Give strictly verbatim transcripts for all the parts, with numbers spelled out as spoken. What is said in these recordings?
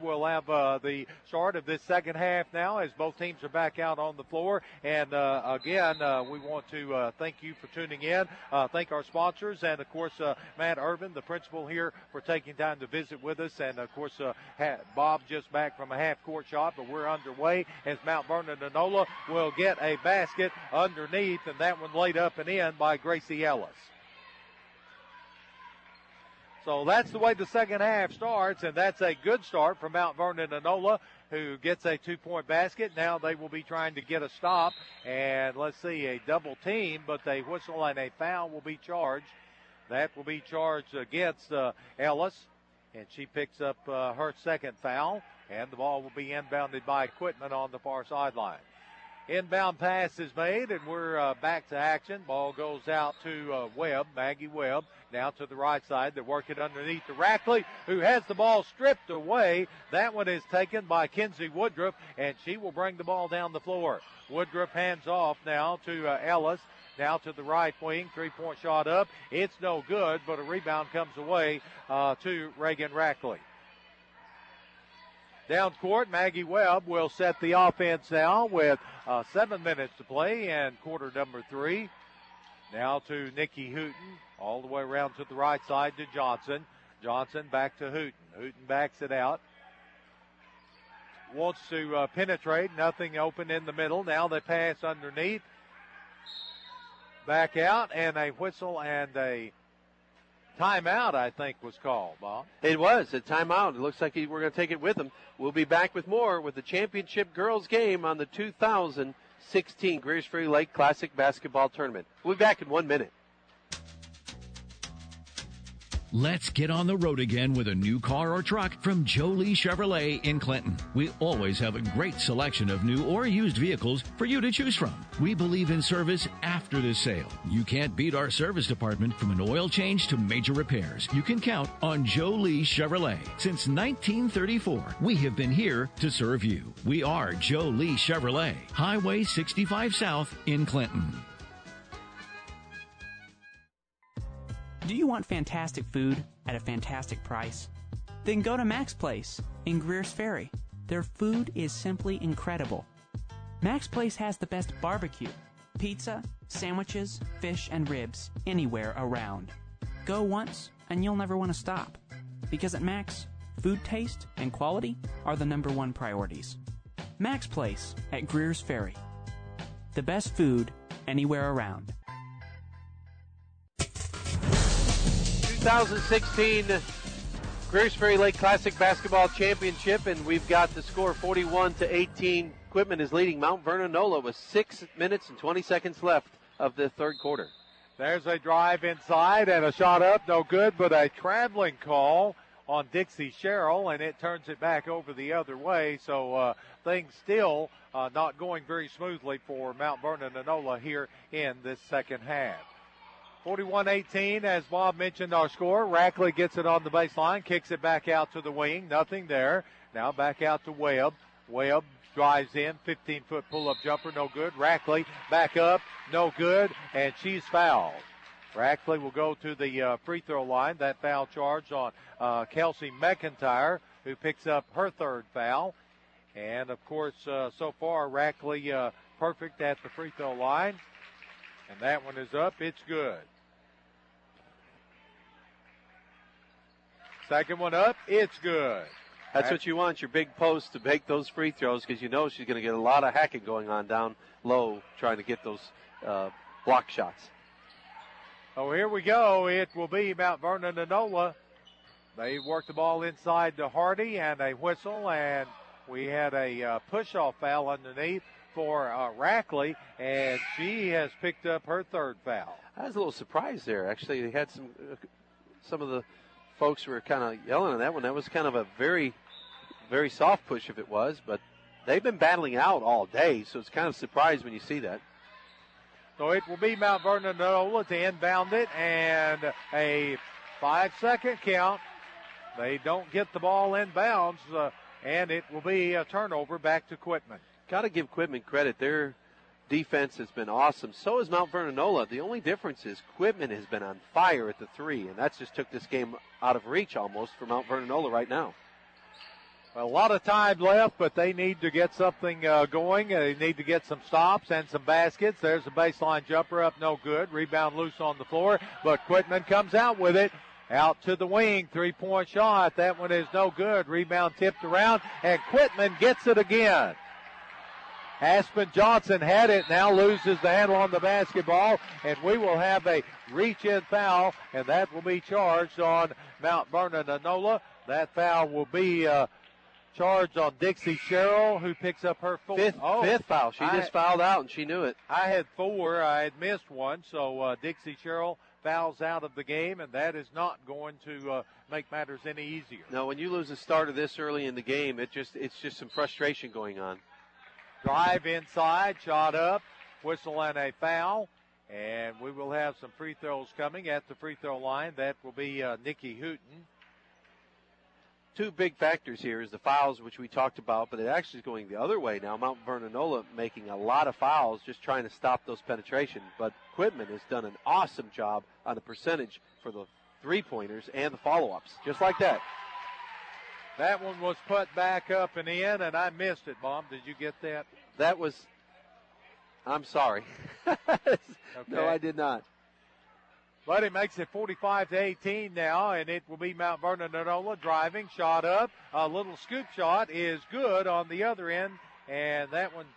we'll have uh, the start of this second half now as both teams are back out on the floor. And uh, again, uh, we want to uh, thank you for tuning in, uh, thank our sponsors, and of course uh, Matt Urban, the principal here, for taking time to visit with us. And of course uh, Bob just back from a half-court shot, but we're underway as Mount Vernon and Enola will get a basket underneath, and that one laid up and in by Gracie Ellis. So that's the way the second half starts, and that's a good start for Mount Vernon and Enola, who gets a two-point basket. Now they will be trying to get a stop, and let's see, a double team, but a whistle and a foul will be charged. That will be charged against uh, Ellis, and she picks up uh, her second foul, and the ball will be inbounded by Quitman on the far sideline. Inbound pass is made, and we're uh, back to action. Ball goes out to uh, Webb, Maggie Webb, now to the right side. They work it underneath to Rackley, who has the ball stripped away. That one is taken by Kenzie Woodruff, and she will bring the ball down the floor. Woodruff hands off now to uh, Ellis, now to the right wing. Three-point shot up. It's no good, but a rebound comes away uh, to Reagan Rackley. Down court, Maggie Webb will set the offense now with uh, seven minutes to play and quarter number three. Now to Nikki Hooten, all the way around to the right side to Johnson. Johnson back to Hooten. Hooten backs it out. Wants to uh, penetrate, nothing open in the middle. Now they pass underneath. Back out, and a whistle and a timeout, I think, was called, Bob. It was a timeout. It looks like we're going to take it with them. We'll be back with more with the championship girls game on the two thousand sixteen Greers Ferry Lake Classic Basketball Tournament. We'll be back in one minute. Let's get on the road again with a new car or truck from Jolie Chevrolet in Clinton. We always have a great selection of new or used vehicles for you to choose from. We believe in service after the sale. You can't beat our service department from an oil change to major repairs. You can count on Jolie Chevrolet. Since nineteen thirty-four, we have been here to serve you. We are Jolie Chevrolet, Highway sixty-five South in Clinton. Do you want fantastic food at a fantastic price? Then go to Mac's Place in Greers Ferry. Their food is simply incredible. Mac's Place has the best barbecue, pizza, sandwiches, fish, and ribs anywhere around. Go once and you'll never want to stop. Because at Mac's, food taste and quality are the number one priorities. Mac's Place at Greers Ferry. The best food anywhere around. twenty sixteen Greers Ferry Lake Classic Basketball Championship, and we've got the score forty-one to eighteen. Quitman is leading Mount Vernon Enola with six minutes and twenty seconds left of the third quarter. There's a drive inside and a shot up, no good, but a traveling call on Dixie Sherrill, and it turns it back over the other way. So uh, things still uh, not going very smoothly for Mount Vernon Enola here in this second half. forty-one eighteen, as Bob mentioned our score. Rackley gets it on the baseline, kicks it back out to the wing. Nothing there. Now back out to Webb. Webb drives in, fifteen-foot pull-up jumper, no good. Rackley back up, no good, and she's fouled. Rackley will go to the uh, free throw line. That foul charge on uh, Kelsey McIntyre, who picks up her third foul. And, of course, uh, so far, Rackley uh, perfect at the free throw line. And that one is up. It's good. Second one up. It's good. That's what you want, your big post, to make those free throws, because you know she's going to get a lot of hacking going on down low trying to get those uh, block shots. Oh, here we go. It will be Mount Vernon Enola. They work the ball inside to Hardy, and a whistle, and we had a uh, push-off foul underneath for uh, Rackley, and she has picked up her third foul. I was a little surprised there. Actually, they had some uh, some of the folks were kind of yelling on that one. That was kind of a very, very soft push if it was, but they've been battling out all day, so it's kind of surprised when you see that. So it will be Mount Vernon Enola to inbound it, and a five-second count. They don't get the ball inbounds, uh, and it will be a turnover back to Quitman. Got to give Quitman credit. Their defense has been awesome. So is Mount Vernon Enola. The only difference is Quitman has been on fire at the three, and that's just took this game out of reach almost for Mount Vernon Enola right now. A lot of time left, but they need to get something uh, going. They need to get some stops and some baskets. There's a baseline jumper up, no good. Rebound loose on the floor, but Quitman comes out with it. Out to the wing, three-point shot. That one is no good. Rebound tipped around, and Quitman gets it again. Aspen Johnson had it, now loses the handle on the basketball, and we will have a reach-in foul, and that will be charged on Mount Vernon Enola. That foul will be uh, charged on Dixie Sherrill, who picks up her fourth. Fifth, oh, fifth foul. She I, just fouled out, and she knew it. I had four. I had missed one, so uh, Dixie Sherrill fouls out of the game, and that is not going to uh, make matters any easier. No, when you lose a starter this early in the game, it just it's just some frustration going on. Drive inside, shot up, whistle and a foul, and we will have some free throws coming at the free throw line. That will be uh, Nikki Hooten. Two big factors here is the fouls, which we talked about, but it actually is going the other way now. Mount Vernon Enola making a lot of fouls, just trying to stop those penetration. But Quitman has done an awesome job on the percentage for the three-pointers and the follow-ups, just like that. That one was put back up and in, and I missed it, Mom. Did you get that? That was, I'm sorry. Okay. No, I did not. But it makes it forty-five to eighteen now, and it will be Mount Vernon Enola driving, shot up. A little scoop shot is good on the other end, and that one,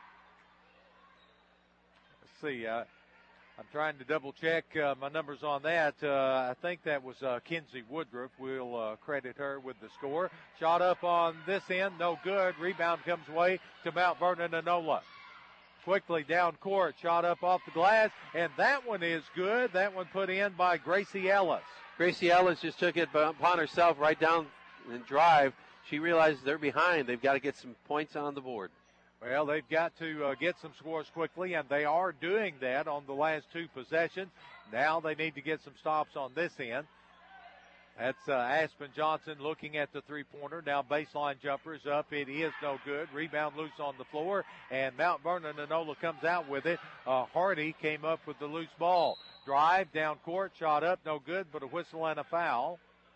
let's see, uh, I'm trying to double check uh, my numbers on that. Uh, I think that was uh, Kinsey Woodruff. We'll uh, credit her with the score. Shot up on this end, no good. Rebound comes away to Mount Vernon Enola. Quickly down court, shot up off the glass, and that one is good. That one put in by Gracie Ellis. Gracie Ellis just took it upon herself right down and drive. She realizes they're behind. They've got to get some points on the board. Well, they've got to uh, get some scores quickly, and they are doing that on the last two possessions. Now they need to get some stops on this end. That's uh, Aspen Johnson looking at the three-pointer. Now baseline jumper is up. It is no good. Rebound loose on the floor, and Mount Vernon Enola comes out with it. Uh, Hardy came up with the loose ball. Drive, down court, shot up, no good, but a whistle and a foul.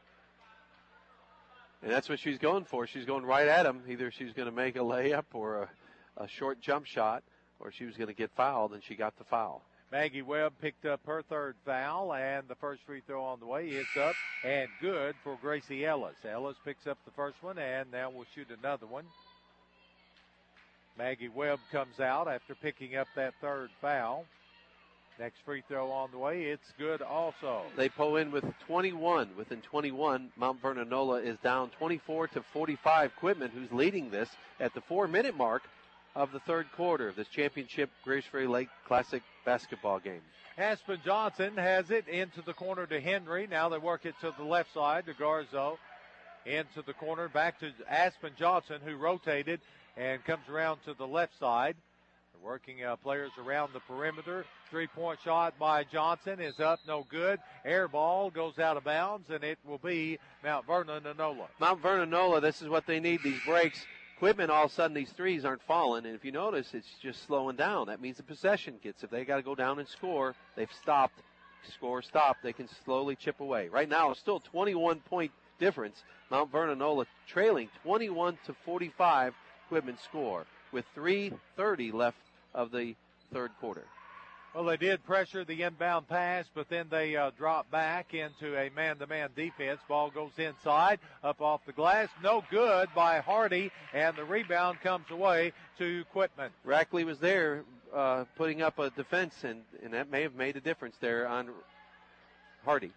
And that's what she's going for. She's going right at him. Either she's going to make a layup or a, a short jump shot, or she was going to get fouled, and she got the foul. Maggie Webb picked up her third foul, and the first free throw on the way is up and good for Gracie Ellis. Ellis picks up the first one, and now we'll shoot another one. Maggie Webb comes out after picking up that third foul. Next free throw on the way, it's good also. They pull in with twenty-one. Within twenty-one, Mount Vernon Enola is down twenty-four to forty-five. Quitman, who's leading this at the four-minute mark of the third quarter of this championship Grays Ferry Lake Classic basketball game. Aspen Johnson has it into the corner to Henry. Now they work it to the left side to Garzo. Into the corner, back to Aspen Johnson, who rotated and comes around to the left side. They're working uh, players around the perimeter. Three-point shot by Johnson is up, no good. Air ball goes out of bounds, and it will be Mount Vernon Enola. Mount Vernon Enola, this is what they need, these breaks. Quitman, all of a sudden, these threes aren't falling, and if you notice, it's just slowing down. That means the possession gets. If they got to go down and score, they've stopped. Score, stop. They can slowly chip away. Right now, it's still twenty-one point difference. Mount Vernon Enola trailing twenty-one to forty-five. Quitman score with three thirty left of the third quarter. Well, they did pressure the inbound pass, but then they uh, dropped back into a man-to-man defense. Ball goes inside, up off the glass. No good by Hardy, and the rebound comes away to Quitman. Rackley was there uh, putting up a defense, and, and that may have made a difference there on Hardy.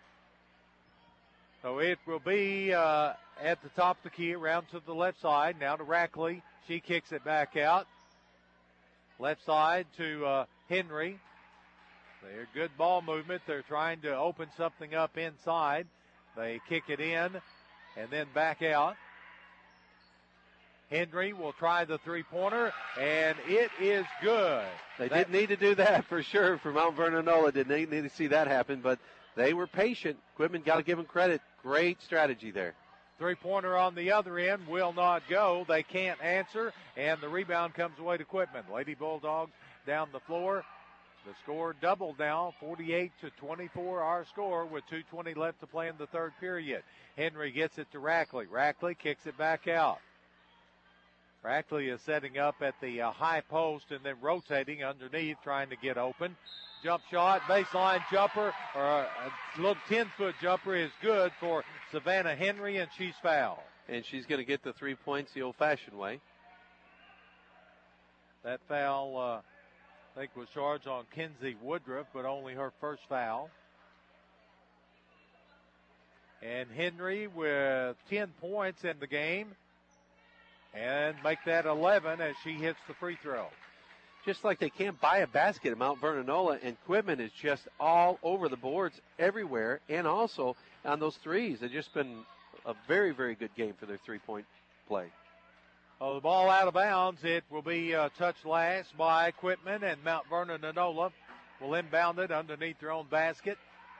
So it will be uh, at the top of the key, around to the left side. Now to Rackley. She kicks it back out. Left side to uh, Henry. They're good ball movement. They're trying to open something up inside. They kick it in and then back out. Henry will try the three-pointer, and it is good. They that, did need to do that for sure for Mount Vernon Enola. Did they need to see that happen, but they were patient. Quitman, got to give them credit. Great strategy there. Three-pointer on the other end will not go. They can't answer, and the rebound comes away to Quitman. Lady Bulldogs down the floor. The score doubled now, forty-eight to twenty-four, our score with two twenty left to play in the third period. Henry gets it to Rackley. Rackley kicks it back out. Rackley is setting up at the uh, high post and then rotating underneath, trying to get open. Jump shot, baseline jumper, or a little ten-foot jumper is good for Savannah Henry, and she's fouled. And she's going to get the three points the old-fashioned way. That foul, uh, I think, was charged on Kenzie Woodruff, but only her first foul. And Henry with ten points in the game, and make that eleven as she hits the free throw. Just like they can't buy a basket at Mount Vernon-Nola, and Quitman is just all over the boards everywhere, and also on those threes. It's just been a very, very good game for their three-point play. Oh, the ball out of bounds. It will be uh, touched last by Quitman, and Mount Vernon-Nola will inbound it underneath their own basket.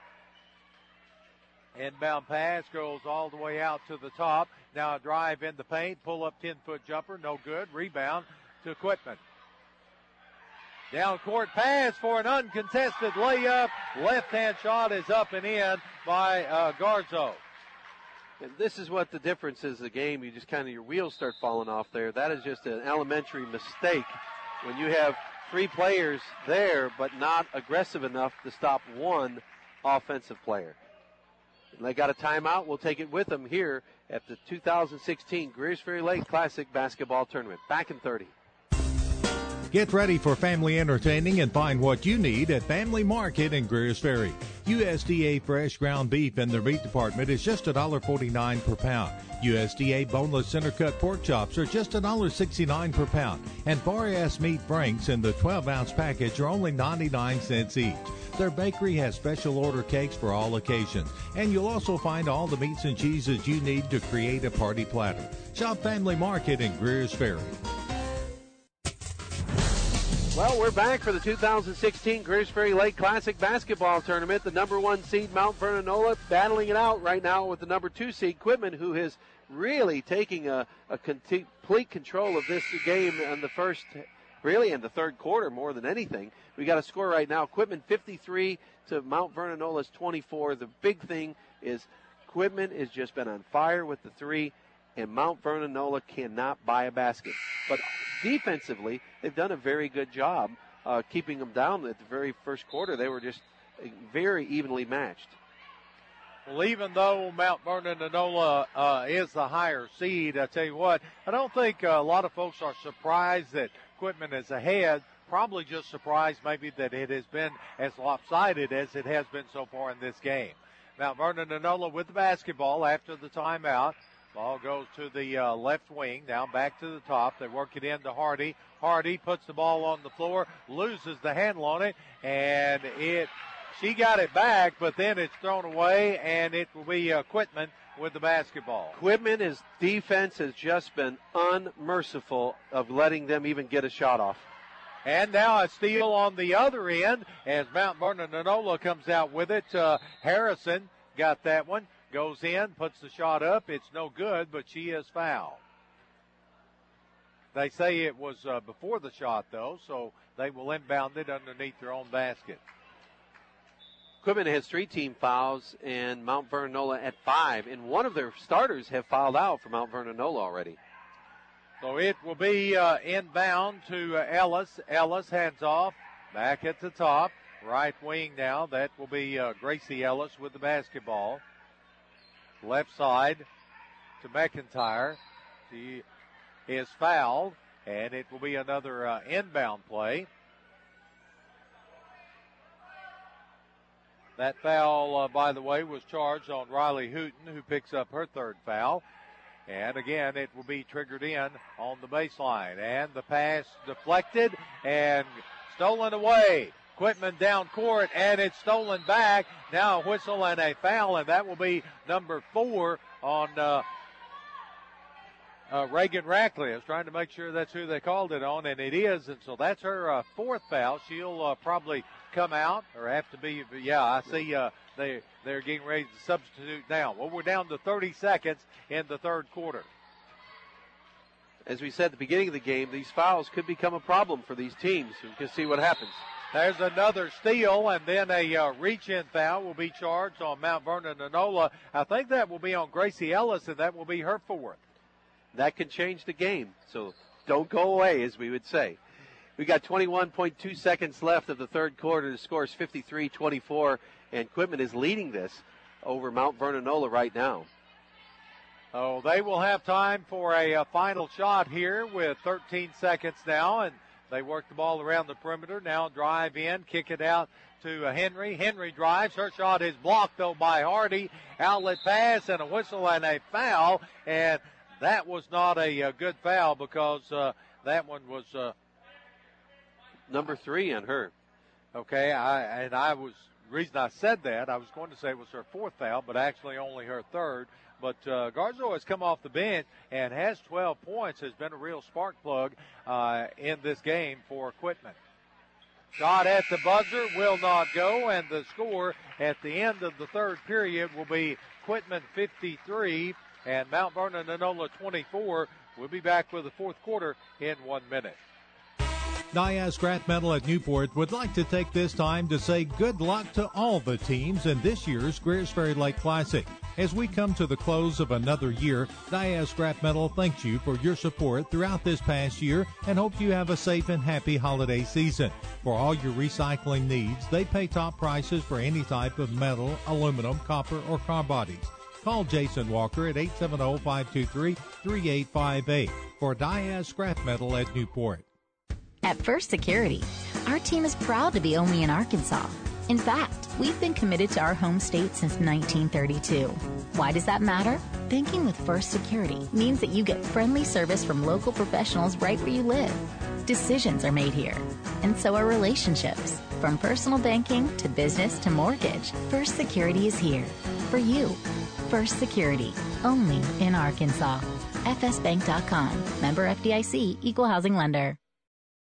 Inbound pass goes all the way out to the top. Now a drive in the paint, pull up ten-foot jumper, no good. Rebound to Quitman. Down court pass for an uncontested layup. Left-hand shot is up and in by uh, Garzo. And this is what the difference is, the game. You just kind of, your wheels start falling off there. That is just an elementary mistake when you have three players there but not aggressive enough to stop one offensive player. And they got a timeout. We'll take it with them here at the two thousand sixteen Greers Ferry Lake Classic Basketball Tournament. Back in thirty. Get ready for family entertaining and find what you need at Family Market in Greers Ferry. U S D A fresh ground beef in the meat department is just one dollar forty-nine per pound. U S D A boneless center cut pork chops are just one dollar sixty-nine per pound. And bar-ass meat franks in the twelve ounce package are only ninety-nine cents each. Their bakery has special order cakes for all occasions. And you'll also find all the meats and cheeses you need to create a party platter. Shop Family Market in Greers Ferry. Well, we're back for the two thousand sixteen Greers Ferry Lake Classic Basketball Tournament. The number one seed, Mount Vernon-Nola, battling it out right now with the number two seed, Quitman, who is really taking a, a complete control of this game in the first, really in the third quarter more than anything. We got a score right now. Quitman fifty-three to Mount Vernon-Nola's twenty-four. The big thing is Quitman has just been on fire with the three, and Mount Vernon-Nola cannot buy a basket. But defensively, they've done a very good job uh, keeping them down at the very first quarter. They were just very evenly matched. Well, even though Mount Vernon-Nola uh, is the higher seed, I tell you what, I don't think uh, a lot of folks are surprised that Quitman is ahead. Probably just surprised maybe that it has been as lopsided as it has been so far in this game. Mount Vernon-Nola with the basketball after the timeout. Ball goes to the uh, left wing, down back to the top. They work it into Hardy. Hardy puts the ball on the floor, loses the handle on it, and it she got it back, but then it's thrown away, and it will be uh, Quitman with the basketball. Quitman, his defense has just been unmerciful of letting them even get a shot off. And now a steal on the other end as Mount Vernon-Nola comes out with it. Uh, Harrison got that one. Goes in, puts the shot up. It's no good, but she is fouled. They say it was uh, before the shot, though, so they will inbound it underneath their own basket. Quitman has three team fouls, and Mount Vernon-Nola at five. And one of their starters have fouled out for Mount Vernon-Nola already. So it will be uh, inbound to uh, Ellis. Ellis hands off, back at the top. Right wing now. That will be uh, Gracie Ellis with the basketball. Left side to McIntyre. She is fouled, and it will be another uh, inbound play. That foul, uh, by the way, was charged on Riley Hooten, who picks up her third foul. And again, it will be triggered in on the baseline. And the pass deflected and stolen away. Quitman down court, and it's stolen back. Now a whistle and a foul, and that will be number four on uh, uh, Reagan Rackley. I was trying to make sure that's who they called it on, and it is. And so that's her uh, fourth foul. She'll uh, probably come out or have to be. Yeah, I see uh, they, they're getting ready to substitute now. Well, we're down to thirty seconds in the third quarter. As we said at the beginning of the game, these fouls could become a problem for these teams. We can see what happens. There's another steal, and then a uh, reach-in foul will be charged on Mount Vernon-Nola. I think that will be on Gracie Ellis, and that will be her fourth. That can change the game. So don't go away, as we would say. We got twenty-one point two seconds left of the third quarter. The score is fifty-three twenty-four, and Quitman is leading this over Mount Vernon-Nola right now. Oh, they will have time for a, a final shot here with thirteen seconds now, and they work the ball around the perimeter. Now drive in, kick it out to uh, Henry. Henry drives. Her shot is blocked, though, by Hardy. Outlet pass and a whistle and a foul, and that was not a, a good foul because uh, that one was uh, number three on her. Okay, I and I was reason I said that I was going to say it was her fourth foul, but actually only her third. But uh, Garzo has come off the bench and has twelve points, has been a real spark plug uh, in this game for Quitman. Shot at the buzzer will not go, and the score at the end of the third period will be Quitman fifty-three and Mount Vernon-Nola twenty-four. We'll be back with the fourth quarter in one minute. Diaz Scrap Metal at Newport would like to take this time to say good luck to all the teams in this year's Greers Ferry Lake Classic. As we come to the close of another year, Diaz Scrap Metal thanks you for your support throughout this past year and hopes you have a safe and happy holiday season. For all your recycling needs, they pay top prices for any type of metal, aluminum, copper, or car bodies. Call Jason Walker at eight seven zero, five two three, three eight five eight for Diaz Scrap Metal at Newport. At First Security, our team is proud to be only in Arkansas. In fact, we've been committed to our home state since nineteen thirty-two. Why does that matter? Banking with First Security means that you get friendly service from local professionals right where you live. Decisions are made here, and so are relationships. From personal banking to business to mortgage, First Security is here for you. First Security, only in Arkansas. F S bank dot com. Member F D I C, Equal Housing Lender.